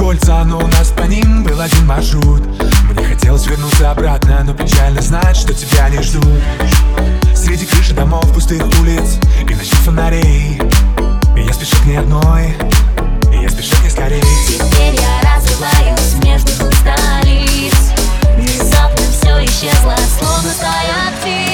кольца, но у нас по ним был один маршрут. Мне хотелось вернуться обратно, но печально знать, что тебя не ждут. Среди крыши домов, пустых улиц и ночных фонарей, и я спешу к ней одной, и я спешу к ней скорей. Теперь я разрываюсь между двух столиц. Внезапно все исчезло, словно стоят